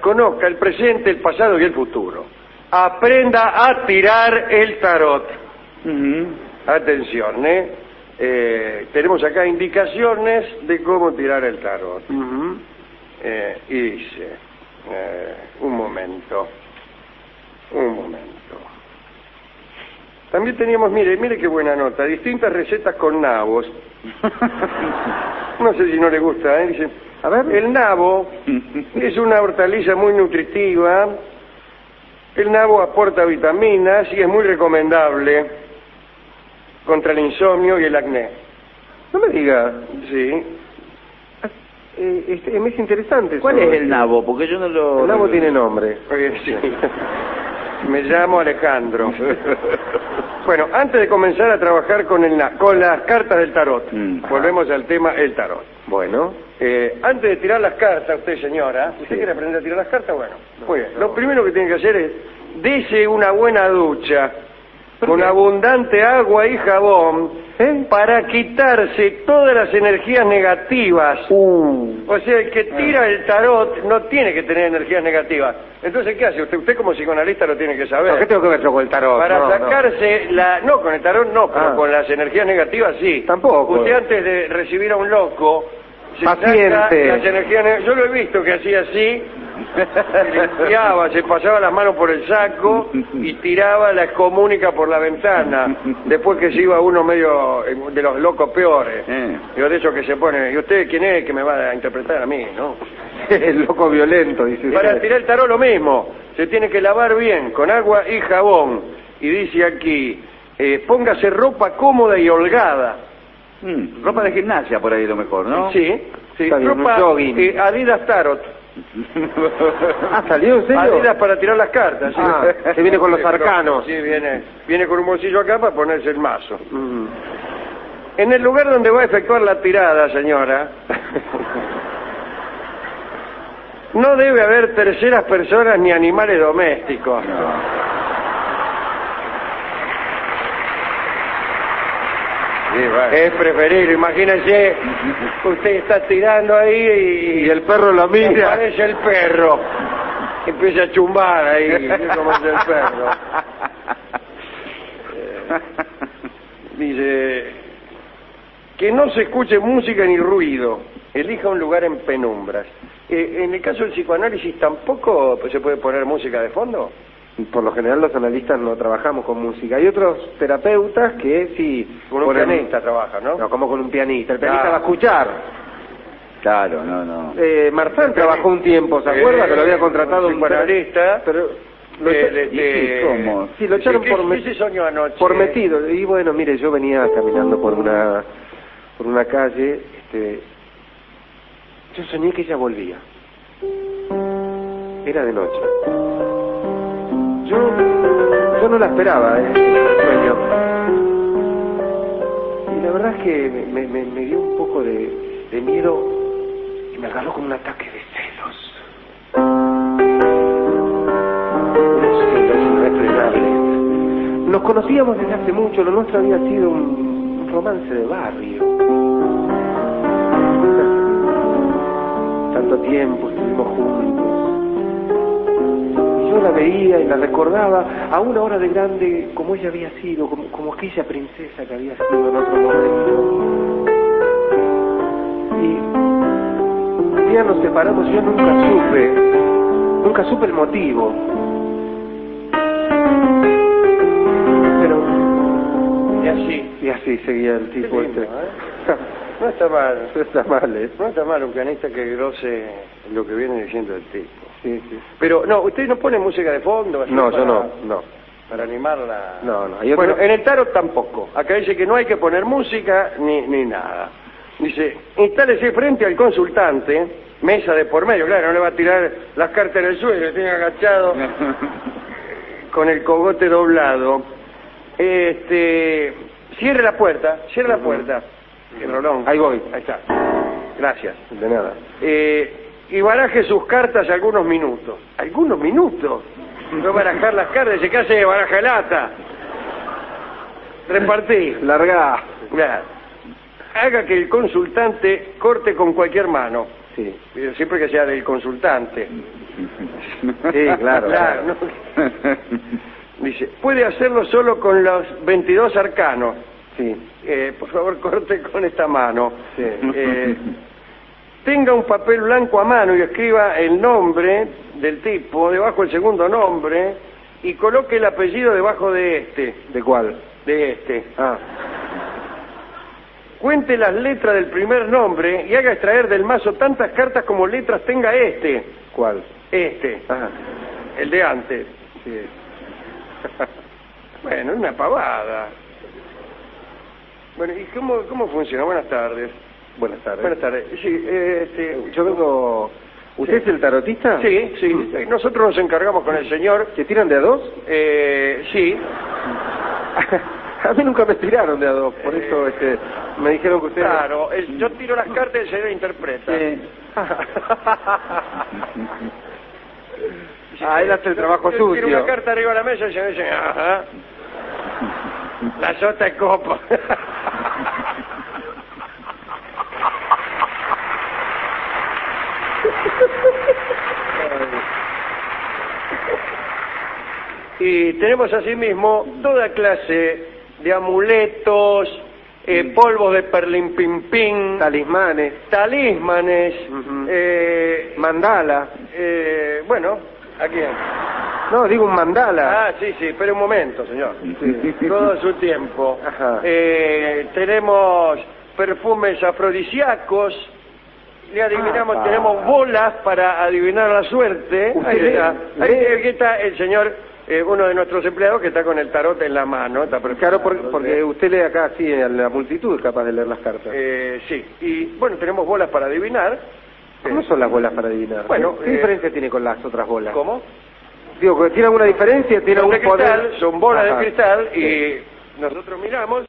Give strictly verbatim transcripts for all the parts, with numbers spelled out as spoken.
conozca el presente, el pasado y el futuro. Aprenda a tirar el tarot. Uh-huh. Atención, ¿eh? ¿eh? Tenemos acá indicaciones de cómo tirar el tarot. Uh-huh. eh, y dice, eh, un momento, un momento. También teníamos, mire, mire qué buena nota, distintas recetas con nabos. No sé si no le gusta, ¿eh? Dice, a ver, el nabo es una hortaliza muy nutritiva. El nabo aporta vitaminas y es muy recomendable contra el insomnio y el acné. No me diga. Sí. Eh, este, es interesante. ¿Cuál es el nabo? Porque yo no lo... El nabo tiene nombre. Eh, sí. Me llamo Alejandro. Bueno, antes de comenzar a trabajar con, el, con las cartas del tarot, mm, volvemos al tema el tarot. Bueno. Eh, antes de tirar las cartas, usted señora, ¿usted sí. quiere aprender a tirar las cartas? Bueno, no, muy bien. No. Lo primero que tiene que hacer es, dese una buena ducha, con abundante agua y jabón, ¿eh? para quitarse todas las energías negativas. Uh. O sea, el que tira el tarot no tiene que tener energías negativas. Entonces, ¿qué hace usted? Usted como psicoanalista lo tiene que saber. ¿Qué tengo que ver yo con el tarot? Para no, sacarse no. la... No, con el tarot no, pero ah. con las energías negativas sí. Tampoco. Usted antes de recibir a un loco... Se Paciente. Saca las energías... Yo lo he visto que hacía así... Se limpiaba, se pasaba las manos por el saco y tiraba la excomunica por la ventana. Después que se iba uno medio de los locos peores. Eh. Digo, de esos que se pone. ¿Y usted quién es que me va a interpretar a mí, no? El loco violento, dice. Para tirar el tarot lo mismo. Se tiene que lavar bien con agua y jabón. Y dice aquí, eh, póngase ropa cómoda y holgada. Mm, ropa de gimnasia por ahí lo mejor, ¿no? Sí, sí. Bien, ropa eh, Adidas Tarot. Ah, ¿salió en serio? Adidas para tirar las cartas. ¿Sí? Ah, se viene con los arcanos. Sí, viene, viene con un bolsillo acá para ponerse el mazo. Mm. En el lugar donde va a efectuar la tirada, señora, no debe haber terceras personas ni animales domésticos. No. Sí, bueno. Es preferible, imagínese, usted está tirando ahí y, y el perro lo mira. Aparece el perro, empieza a chumbar ahí, como es el perro. Eh, dice, que no se escuche música ni ruido, elija un lugar en penumbras. Eh, en el caso del psicoanálisis, ¿tampoco se puede poner música de fondo? Por lo general los analistas no trabajamos con música. Hay otros terapeutas que sí... Con un pianista trabajan, ¿no? No, como con un pianista. El pianista claro. va a escuchar. Claro, no, no. Eh, Marzán trabajó un tiempo, ¿se acuerda? Eh, que lo había contratado un psicoanalista. Pero... Lo eh, de, de, ¿Cómo? Sí, lo echaron ¿qué, por... ¿Qué se soñó anoche? Por metido. Y bueno, mire, yo venía caminando por una... por una calle, este... yo soñé que ella volvía. Era de noche. Yo, yo no la esperaba, ¿eh? El sueño. Y la verdad es que me, me, me dio un poco de, de miedo y me agarró con un ataque de celos. Unos celos irrefrenables. Nos conocíamos desde hace mucho, lo nuestro había sido un, un romance de barrio. Tanto tiempo estuvimos juntos. Yo la veía y la recordaba a una hora de grande como ella había sido, como, como aquella princesa que había sido en otro momento. Y un día nos separamos y yo nunca supe, nunca supe el motivo. Pero... Y así. Y así seguía el tipo lindo, este. ¿eh? No está mal. No está mal, ¿eh? No está mal un pianista que grose lo que viene diciendo el tipo. Sí, sí. Pero, no, ¿usted no pone música de fondo? Así No, para, yo no, no. Para animarla. No, no. Bueno, en el tarot tampoco. Acá dice que no hay que poner música ni, ni nada. Dice, instálese frente al consultante, mesa de por medio, claro, no le va a tirar las cartas en el suelo, tiene agachado con el cogote doblado. Este, cierre la puerta, cierre la puerta. El rolón. Ahí voy. Ahí está. Gracias. De nada. Eh, y baraje sus cartas algunos minutos. ¿Algunos minutos? No barajar las cartas, se case de baraja lata. Repartí. Larga. Claro. Haga que el consultante corte con cualquier mano. Sí. Pero siempre que sea del consultante. Sí, claro. Claro, ¿no? Dice, puede hacerlo solo con los veintidós arcanos. Sí. Eh, por favor, corte con esta mano. Sí. Eh, tenga un papel blanco a mano y escriba el nombre del tipo, debajo el segundo nombre, y coloque el apellido debajo de este. ¿De cuál? De este. Ah. Cuente las letras del primer nombre y haga extraer del mazo tantas cartas como letras tenga este. ¿Cuál? Este. Ah. El de antes. Sí. Bueno, una pavada. Bueno, ¿y cómo, cómo funciona? Buenas tardes. Buenas tardes. Buenas tardes. Sí, eh, este, Yo vengo... ¿Usted es el tarotista? Sí, sí. Nosotros nos encargamos con el señor. ¿Que tiran de a dos? Eh, sí. A mí nunca me tiraron de a dos, por Eh, eso este, me dijeron que usted... Claro, el- yo tiro las cartas y el señor interpreta. Sí. Ah, él hace el trabajo Yo sucio. tiro una carta arriba de la mesa y el señor dice, ajá. La sota de copa. Y tenemos asimismo toda clase de amuletos, eh, polvos de perlimpimpín, Talismanes. talismanes, Ujú. eh, Mandala. eh, bueno, ¿a quién? No, digo un mandala. Ah, sí, sí, espere un momento, señor. Sí. Todo su tiempo. Ajá. Eh, tenemos perfumes afrodisíacos, le adivinamos, Ah, tenemos pa. bolas para adivinar la suerte. Usted Ahí le- está, le- ahí aquí está el señor, eh, uno de nuestros empleados que está con el tarot en la mano. Está Claro, por- preparándose. porque usted lee acá así a la multitud es capaz de leer las cartas. Eh, sí, y bueno, tenemos bolas para adivinar. ¿Cómo son las bolas para adivinar? Bueno, ¿qué eh, diferencia tiene con las otras bolas? ¿Cómo? Digo, ¿tiene alguna diferencia? ¿Tiene Son algún de cristal, poder? son bolas Ajá. de cristal y Sí. nosotros miramos.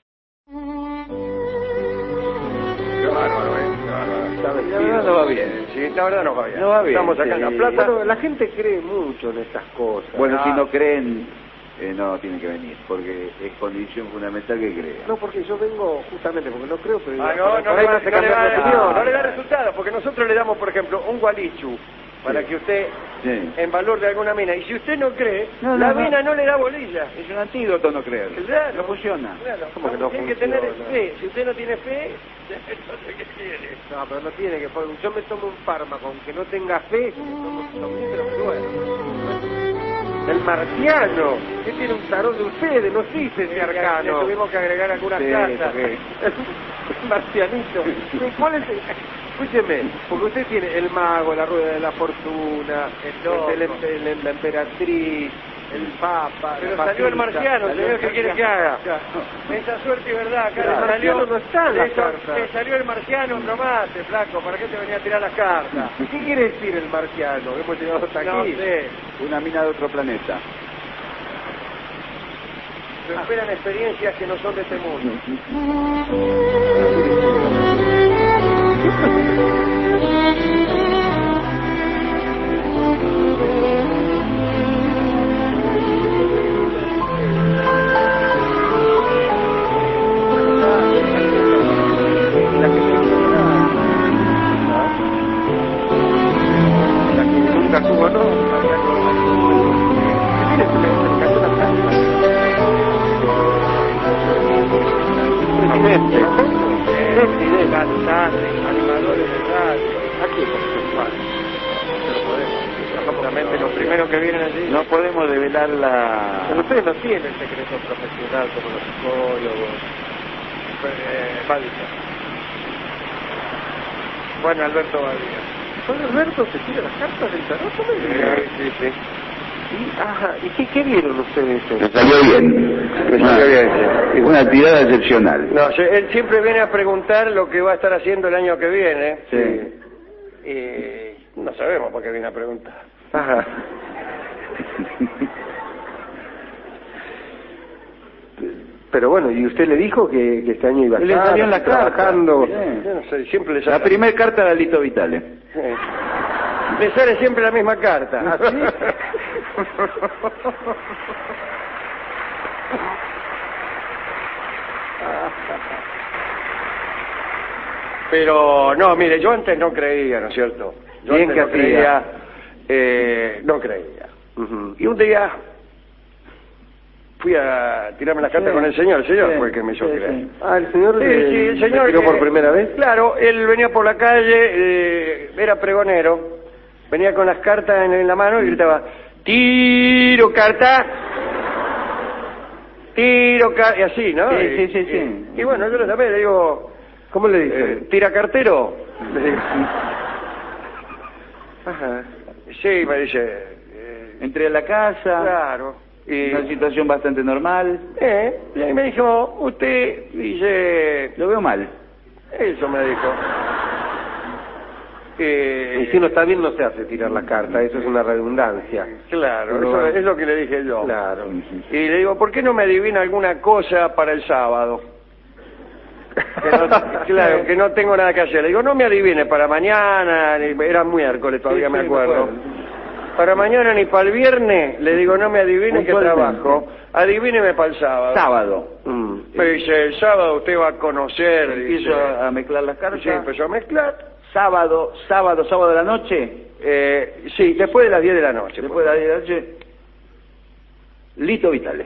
Qué bárbaro, ¿eh? Qué bárbaro. Está La verdad no va bien. Sí, la verdad nos va bien. No va bien, Estamos acá en Sí. La Plata. Bueno, la gente cree mucho en estas cosas. Bueno, Ah. si no creen, eh, no tienen que venir, porque es condición fundamental que crean. No, porque yo vengo justamente porque no creo, pero Ah, por- no, por no, ahí le va, me hace no le cambiar va- de opinión. no le da resultado, porque nosotros le damos, por ejemplo, un gualichu para Sí. que usted, Sí. en valor de alguna mina, y si usted no cree, No, la no, no. mina no le da bolilla. Es un antídoto no creer. Claro. No funciona. Claro. ¿Cómo que no Tiene que tener funciona? fe. Si usted no tiene fe, entonces ¿qué tiene? No, pero no tiene que... porque yo me tomo un fármaco, aunque no tenga fe, me tomo un somnífero, me duermo. El marciano, ¿qué tiene un tarot de ustedes? No existe ese Le arcano. tuvimos que agregar algunas Sí, cartas. porque- el marcianito. ¿Cuál es el...? Escúcheme, porque usted tiene el mago, la rueda de la fortuna, El loco. el, el- el- la emperatriz, el papa... Pero la salió el papita. marciano, Salió señor, el ¿qué quiere que haga? Claro. Esa suerte y verdad, acá Pero le el salió, marciano no está en le, las so- cartas. le salió el marciano, nomate, flaco, ¿para qué te venía a tirar las cartas? ¿Qué quiere decir el marciano? Hemos llegado hasta No aquí. sé, Una mina de otro planeta. se esperan experiencias que no son de este mundo. La que la que nunca tuvo novia. Mire, se me, se me cayó la planta. Presidente. Presidente. Cantantes, animadores de radio. Aquí, homosexual. Pero podemos. Exactamente, los primeros que vienen allí. No podemos develar la... Pero ustedes no tienen secreto profesional como los psicólogos. Eh, Badilla. Juan Alberto Badilla. ¿Juan Alberto se tira las cartas del tarot? No me diga. sí, sí. Y, ajá, ¿y qué, qué vieron ustedes? Le salió bien. Le salió bien, sí. Una tirada excepcional. No, se- él siempre viene a preguntar lo que va a estar haciendo el año que viene. Sí. Y no sabemos por qué viene a preguntar. Ajá. Pero bueno, ¿y usted le dijo que, que este año iba a Le estar salió en la carta. trabajando? Sí. Yo no sé, siempre le La sale. primera carta era Lito Vitale. Sí. Le sale siempre la misma carta. ¿Ah, sí? Pero, no, mire, yo antes no creía, ¿no es cierto? Yo Bien antes que no creía, eh, no creía. Uh-huh. Y un día fui a tirarme las cartas Sí, con el señor, el señor sí, fue el que me hizo sí, creer. sí. Ah, el señor... Sí, eh, sí, el señor... ¿me tiró que- por primera vez? Claro, él venía por la calle, eh, era pregonero, venía con las cartas en, en la mano y gritaba, tiro carta, tiro carta, y así, ¿no? Sí, y, sí, sí, sí. Y, y bueno, yo también le digo, ¿Cómo le dice? eh, tira cartero. Le digo, Ajá. sí, me dice, eh, Entré a la casa, claro. Y, una situación bastante normal. eh, y ahí me dijo, usted dice, Lo veo mal. eso me dijo. Eh, Y si no está bien no se hace tirar la carta, eso es una redundancia. Claro, Pero- eso es lo que le dije yo. Claro. Y le digo, ¿por qué no me adivina alguna cosa para el sábado? Que no- claro, que no tengo nada que hacer. Le digo, no me adivine para mañana, ni- era miércoles, todavía Sí, me sí, acuerdo. me acuerdo. Para mañana ni para el viernes, le digo, no me adivine que Puntualmente. trabajo, adivíneme para el sábado. Sábado. Mm. Me dice, el sábado usted va a conocer, Empiezo dice. a mezclar las cartas. Sí, empezó a mezclar. Sábado, sábado, sábado de la noche. Eh, sí, después de las diez de la noche. Después de las diez de la noche. Lito Vitale.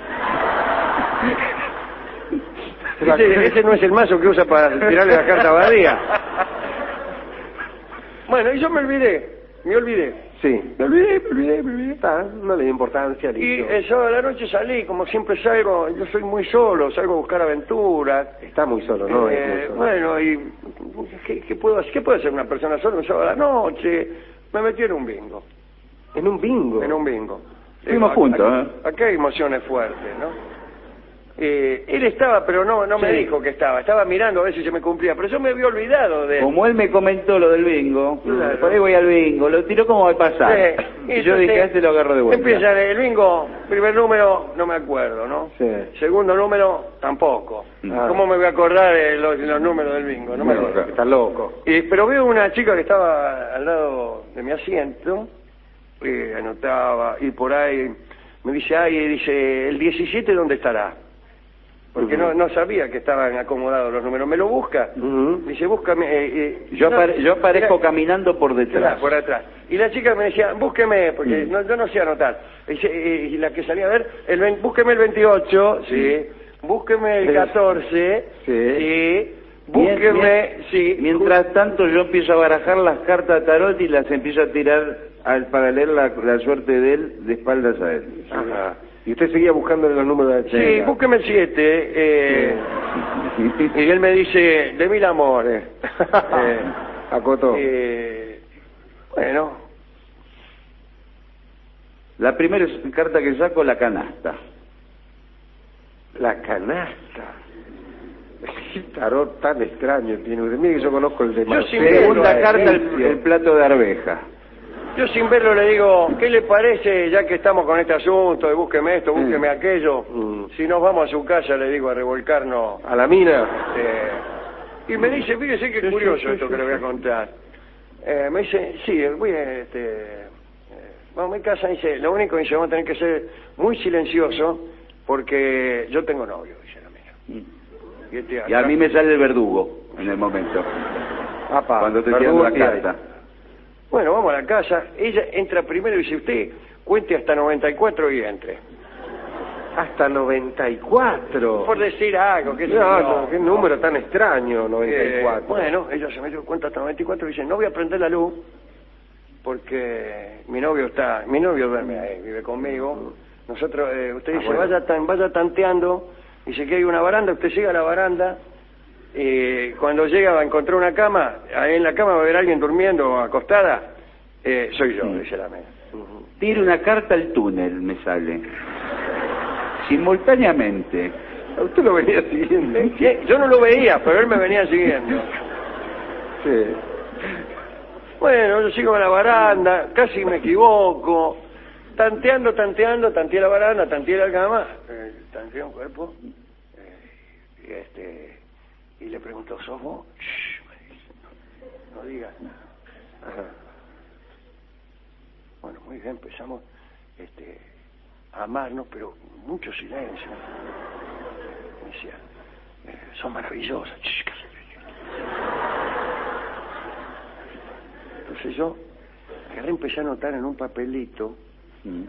Ese, ese no es el mazo que usa para tirarle la carta a Badía. Bueno, y yo me olvidé, me olvidé. Sí. Me olvidé, me olvidé, me olvidé. Está, no le dio importancia, Y listo. el sábado de la noche salí, como siempre salgo, yo soy muy solo, salgo a buscar aventuras. Está muy solo, ¿no? Eh, Es muy solo. bueno, y ¿qué, qué puedo hacer? ¿Qué puede hacer una persona sola un sábado de la noche? Me metí en un bingo, En un bingo. en un bingo. Fuimos Digo, juntos, acá, ¿eh? acá hay emociones fuertes, ¿no? Eh, él estaba, pero no no me Sí. dijo que estaba. Estaba mirando a ver si se me cumplía, pero yo me había olvidado de él. Como él me comentó lo del bingo, Claro. por ahí voy al bingo, lo tiró como va a pasar. Sí, y yo entonces, dije, a este lo agarro de vuelta. Empieza el bingo, primer número, no me acuerdo, ¿no? Sí. Segundo número, tampoco. Ah. ¿Cómo me voy a acordar de los, de los números del bingo? No me Bueno, acuerdo. está loco. Y, pero veo una chica que estaba al lado de mi asiento, y anotaba, y por ahí me dice, ay, dice, el diecisiete, ¿dónde estará? Porque Ujú. no, no sabía que estaban acomodados los números. Me lo busca. Ujú. Dice, búscame. eh, eh, Yo, no, apare- yo aparezco mira, caminando por detrás. Claro, por atrás. Y la chica me decía, búsqueme, porque Mm. no, yo no sé anotar. Dice, eh, y la que salía a ver, el, vein- búsqueme el veintiocho, sí. Búsqueme el Sí. catorce, Sí. sí. Búsqueme, Mien- sí. Mientras tanto yo empiezo a barajar las cartas de tarot y las empiezo a tirar al, para leer la, la suerte de él de espaldas a él. Ajá. Y usted seguía buscando los números de Sí, búsqueme el siete. Eh, y él me dice, de mil amores. eh, Acotó. eh, bueno, La primera carta que saco, la canasta. La canasta. Qué tarot tan extraño tiene usted. Mire que yo conozco el de Yo Marcelo. sí veo Segunda la carta, el, Egipcio. el plato de arveja. yo sin verlo le digo, ¿qué le parece, ya que estamos con este asunto de búsqueme esto, búsqueme Mm. aquello? Mm. Si nos vamos a su casa, le digo, a revolcarnos. A la mina. eh, y me dice, fíjese qué Sí, curioso sí, sí, esto sí, que le voy a sí. contar. Eh, me dice, sí, voy a, este, eh, vamos a mi casa, dice, lo único, dice, vamos a tener que ser muy silencioso, porque yo tengo novio, dice la mía. Y, este, Y a acá- mí me sale el verdugo en el momento. Apa, Cuando te verdugo tiran la sí hay. carta. Bueno, vamos a la casa. Ella entra primero y dice, usted cuente hasta noventa y cuatro y entre. Hasta noventa y cuatro. Por decir algo, qué sé No, yo. no, qué número tan extraño, noventa y cuatro. Eh, bueno, ella se metió cuenta hasta noventa y cuatro y dice, no voy a prender la luz porque mi novio está, mi novio duerme ahí, vive conmigo. Nosotros, eh, usted Ah, dice, bueno. vaya, tan, vaya tanteando, dice que hay una baranda, usted llega a la baranda, eh, cuando llega va a encontrar una cama, ahí en la cama va a haber alguien durmiendo o acostada, eh, soy yo, Sí. dice la mía. Tiro una carta al túnel, me sale. Simultáneamente. Usted lo venía siguiendo. ¿Qué? Yo no lo veía, pero él me venía siguiendo. Sí. Bueno, yo sigo en la baranda, casi me equivoco, tanteando, tanteando, tanteé la baranda, tanteé la cama, eh, tanteé un cuerpo, eh, y este, y le pregunto, ¿sos vos? Shh, me dice, no, no digas nada. Ajá. Bueno, muy bien, empezamos este, a amarnos, pero mucho silencio. Me decía, eh, son maravillosas. Shh, cállate. Entonces yo agarré, empecé a anotar en un papelito. Mm.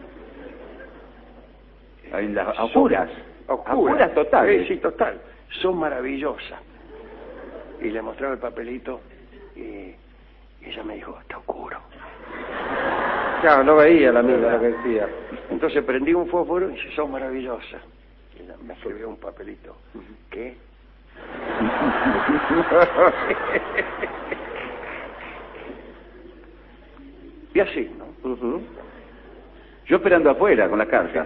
En las oscuras. Oscuras. Oscuras totales. Sí, sí, total. Son maravillosas. Y le mostraba el papelito y, y ella me dijo, está oscuro. Claro, no veía la amiga lo que decía. Entonces prendí un fósforo y dice, son maravillosas. Y ella me escribió un papelito. ¿Qué? Y así, ¿no? Uh-huh. Yo esperando afuera con la carta.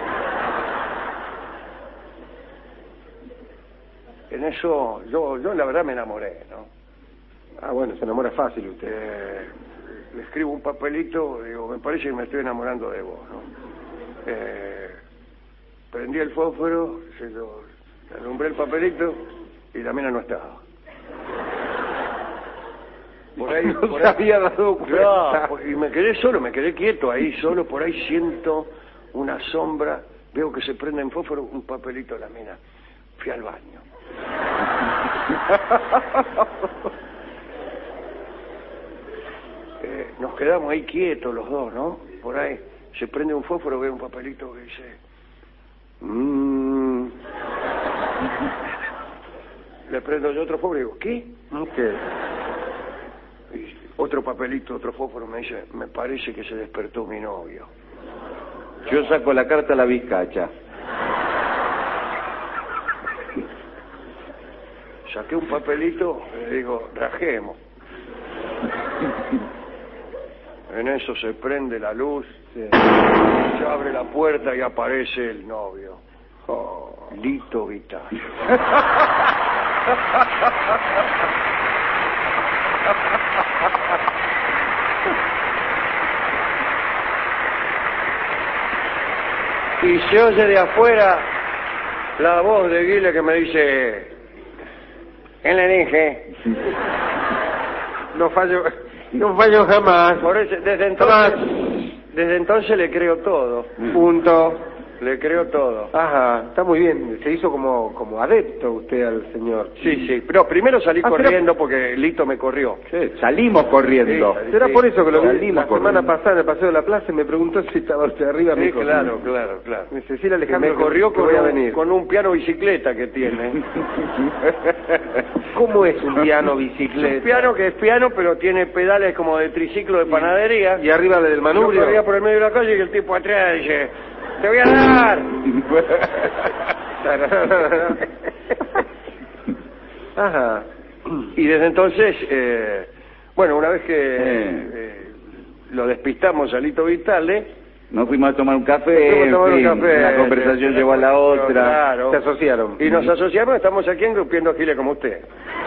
En eso, yo, yo la verdad me enamoré, ¿no? Ah, bueno, se enamora fácil usted. Eh, le escribo un papelito, digo, me parece que me estoy enamorando de vos, ¿no? Eh, prendí el fósforo, se lo, alumbré el papelito y la mina no estaba. Por ahí, no por se ahí, había dado cuenta. No, y me quedé solo, me quedé quieto ahí solo, por ahí siento una sombra, veo que se prende en fósforo un papelito de la mina. Fui al baño. eh, nos quedamos ahí quietos los dos, ¿no? Por ahí se prende un fósforo, veo un papelito que dice... Mmm... Le prendo yo otro fósforo y digo, ¿qué? ¿Qué? Y otro papelito, otro fósforo, me dice, me parece que se despertó mi novio. Yo saco la carta a la vizcacha. Saqué un papelito y le digo, rajemos. En eso se prende la luz, Sí. se abre la puerta y aparece el novio. Oh, Lito Vitale. Y se oye de afuera la voz de Guile que me dice, ¿qué le dije? No fallo, no fallo jamás. Por eso, desde entonces, desde entonces le creo todo. Punto. Le creo todo. Ajá, está muy bien. Se hizo como, como adepto usted al señor. Sí, sí. Pero primero salí Ah, corriendo porque Lito me corrió. Sí, salimos corriendo. Sí, ¿Será sí. por eso que lo vi Salimos la semana corriendo. pasada en el Paseo de la Plaza y me preguntó si estaba usted arriba? Sí, me dijo, claro, claro, claro. Me dice, sí, Que Alejandro, me corrió que con voy a un, venir. con un piano bicicleta que tiene. ¿Cómo es un piano Es bicicleta? un piano que es piano, pero tiene pedales como de triciclo de panadería. Y arriba del Yo manubrio. corría por el medio de la calle y el tipo atrás dice, te voy a dar. Ajá. Y desde entonces, eh, bueno, una vez que Eh. eh, lo despistamos a Lito Vitale, Nos fuimos a tomar un café, nos fuimos a tomar en un fin, café, una conversación eh, llevó a la otra. claro. Se asociaron. Y nos asociamos, estamos aquí engrupiendo giles como usted.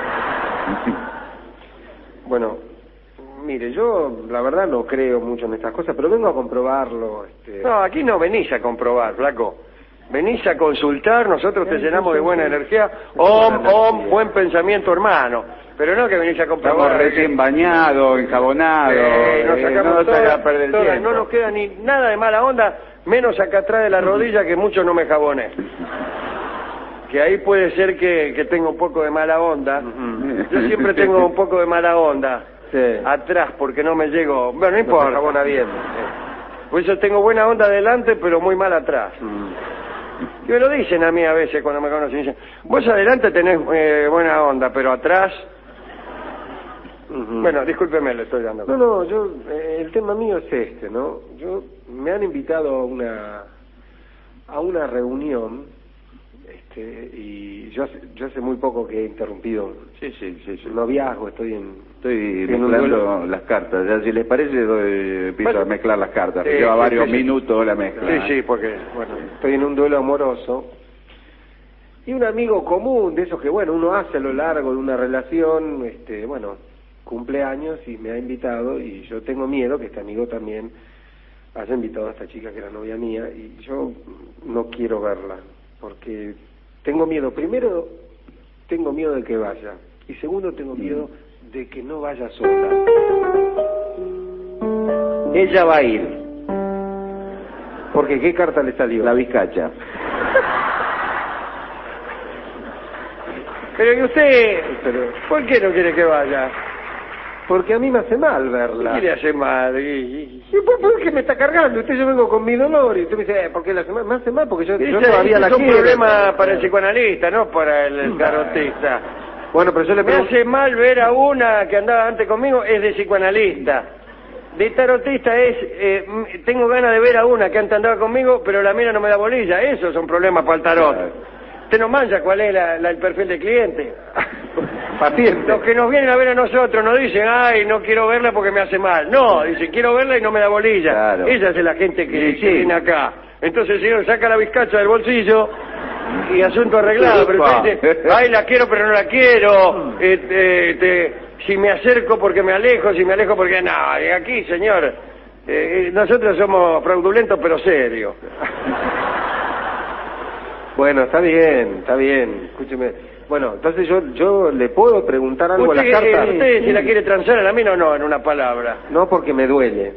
Bueno, mire, yo la verdad no creo mucho en estas cosas, pero vengo a comprobarlo. Este... No, aquí no venís a comprobar, flaco. Venís a consultar, nosotros te llenamos de buena energía. Om, om, buen pensamiento, hermano. Pero no que venís a comprobar. Estamos recién bañados, enjabonados. Eh, nos eh, sacamos no nos todas- haga perder el todas, tiempo. no nos queda ni nada de mala onda, menos acá atrás de la rodilla que mucho no me jaboné. Que ahí puede ser que, que tenga un poco de mala onda. Yo siempre tengo un poco de mala onda. Sí. Atrás, porque no me llego... Bueno, no No se importa. jabona bien. Por eso tengo buena onda adelante, pero muy mal atrás. Y me lo dicen a mí a veces cuando me conocen. Dicen, vos adelante tenés eh, buena onda, pero atrás... Ujú. Bueno, discúlpeme, le estoy dando... No, no, yo, eh, el tema mío es este, ¿no? Yo, me han invitado a una, a una reunión, este, y yo hace, yo hace muy poco que he interrumpido Sí, sí, sí, sí. el noviazgo, estoy en... Estoy en un mezclando duelo. las cartas. Ya, si les parece, doy- empiezo Bueno. a mezclar las cartas. Sí, Lleva sí, varios sí, sí. minutos la mezcla. Sí, sí, porque... Bueno, estoy en un duelo amoroso, y un amigo común, de esos que, bueno, uno hace a lo largo de una relación, este, bueno, cumple años y me ha invitado, y yo tengo miedo que este amigo también haya invitado a esta chica que era novia mía, y yo no quiero verla, porque tengo miedo. Primero, tengo miedo de que vaya, y segundo, tengo miedo de que no vaya sola. Ella va a ir. Porque, ¿qué carta le salió? La vizcacha. Pero ¿y usted? Pero, ¿Por qué no quiere que vaya? Porque a mí me hace mal verla. ¿Qué le hace mal? Y, ¿Y por, por qué me está cargando? Usted, yo vengo con mi dolor y usted me dice, eh, ¿por qué le hace mal? Me hace mal porque yo, y, yo ese, todavía ese la es un quiero. problema para el psicoanalista, no para el, el tarotista. Bueno, pero yo le Me pregunto... hace mal ver a una que andaba antes conmigo, es de psicoanalista. De tarotista es, eh, tengo ganas de ver a una que antes andaba conmigo, pero la mina no me da bolilla. Esos son problemas para el tarot. Usted no mancha cuál es la, la, el perfil del cliente. Paciente. Los que nos vienen a ver a nosotros nos dicen, ay, no quiero verla porque me hace mal. No, dicen, quiero verla y no me da bolilla. Claro. Esa es la gente que, Sí, sí. que viene acá. Entonces el señor saca la bizcacha del bolsillo y asunto arreglado. Pero usted dice, ay, la quiero pero no la quiero. Eh, eh, te, si me acerco porque me alejo, si me alejo porque... No, aquí, señor, eh, nosotros somos fraudulentos pero serios. Bueno, está bien, está bien, escúcheme. Bueno, entonces yo yo le puedo preguntar algo ¿Usted, a las cartas. eh, usted si la quiere transar a la mina o no, en una palabra? No, porque me duele.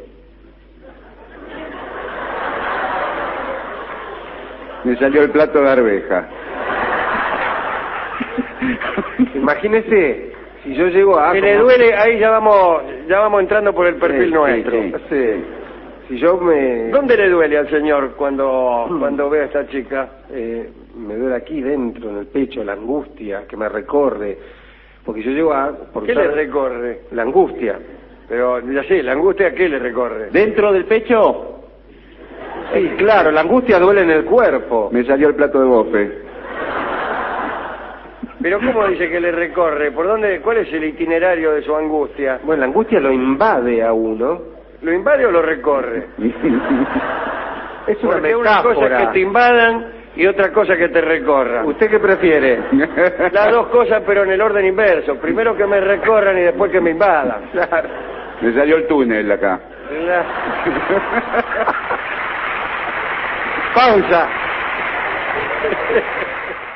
Me salió el plato de arveja. Imagínese, si yo llego a... Que le duele, ahí ya vamos ya vamos entrando por el perfil Sí, nuestro. sí, sí. Sí. Si yo me... ¿Dónde le duele al señor cuando cuando ve a esta chica? Eh, me duele aquí dentro, en el pecho, la angustia que me recorre. Porque yo llego a... Por ¿Qué le usar- recorre? La angustia. Pero ya sé, la angustia, ¿qué le recorre? ¿Dentro del pecho? Sí, claro, la angustia duele en el cuerpo. Me salió el plato de bofe. Pero ¿cómo dice que le recorre? ¿Por dónde? ¿Cuál es el itinerario de su angustia? Bueno, la angustia lo invade a uno. ¿Lo invade o lo recorre? Es una Porque una cosa es metáfora. que te invadan y otra cosa que te recorran. ¿Usted qué prefiere? Las dos cosas, pero en el orden inverso. Primero que me recorran y después que me invadan. Claro. Me salió el túnel acá. La- Pausa.